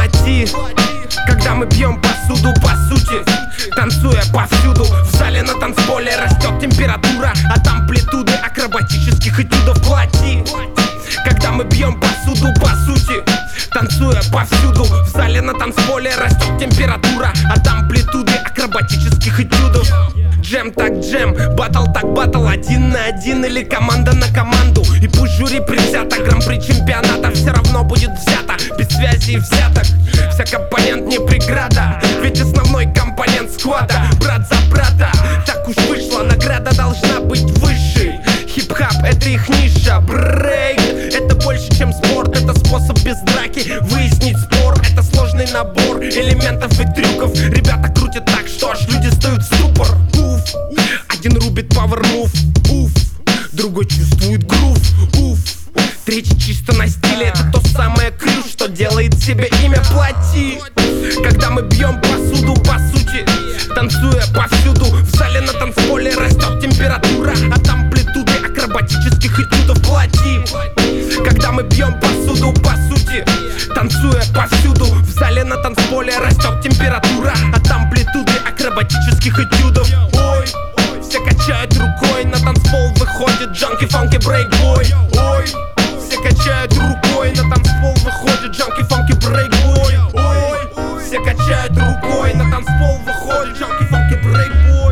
плати. Когда мы бьем посуду, по сути, танцуя повсюду. В зале на танцполе растет температура от амплитуды акробатических этюдов. Плати. Когда мы бьем посуду, по сути, танцуя повсюду. В зале на танцполе растет температура от амплитуды акробатических этюдов. Джем так джем, батл так батл, 1 на 1 или команда на команду. И пусть жюри предвзято, гран-при чемпионата все равно будет взято, без связи и взяток. Вся компонент не преграда, ведь основной компонент склада. Брат за брата, так уж вышло, награда должна быть высшей. Хип-хап — это их ниша, брейк — это больше, чем спорт. Это способ без драки выяснить спор. Это сложный набор элементов и трюков. Ребята крутят так, что аж люди встают в ступор. Уф, один рубит power move, уф, другой чувствует грув, уф, третий чисто на стиле. Это то самое крю, что делает себе имя. Плати. Когда мы бьем посуду, по сути, танцуя повсюду. В зале на танцполе растет температура от амплитуды акробатических этюдов. Плати. Когда мы бьем посуду, по сути, танцуя повсюду. В зале на танцполе растет температура от амплитуды акробатических этюдов. Ой, все качают рукой, на танцпол выходит Junkie Funky Break Boy. Ой, все качают рукой, на танцпол выходит Junkie Funky Break Boy. Ой, все качают рукой, на танцпол выходит Junkie Funky Break Boy.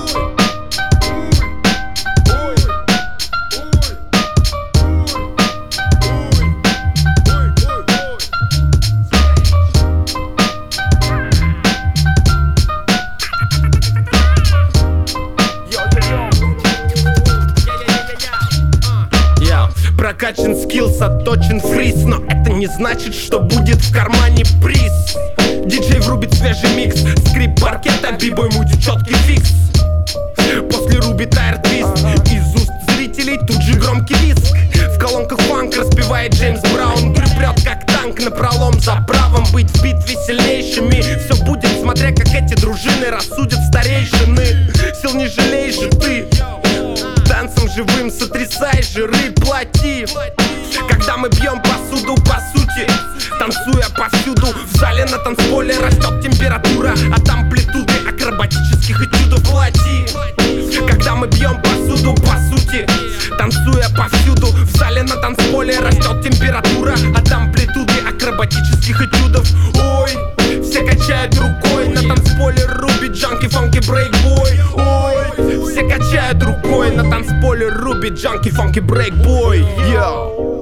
Прокачан скиллс, отточен фриз, но это не значит, что будет в кармане приз. Диджей врубит свежий микс, скрип паркета, бибой мутит четкий фикс. После рубит аиртвист, из уст зрителей тут же громкий виск. В колонках фанк распевает Джеймс Браун. Припрет как танк напролом за правом быть в битве сильнейшими. Все будет, смотря как эти дружины рассудят старейшины. Сил не жалеешь же ты, танцем живым сотрясай жиры, плати. Когда мы бьем посуду, по сути, танцуя повсюду. В зале на танцполе растет температура от амплитуды акробатических этюдов. Плати. Когда мы бьем посуду, по сути, танцуя повсюду. В зале на танцполе растет температура от амплитуды акробатических этюдов. Ой, все качают рукой, на танцполе рубит Junkie Funky Break Boy. Ой, все качают рукой, на танцполе рубит Junkie Funky Break Boy. Yo.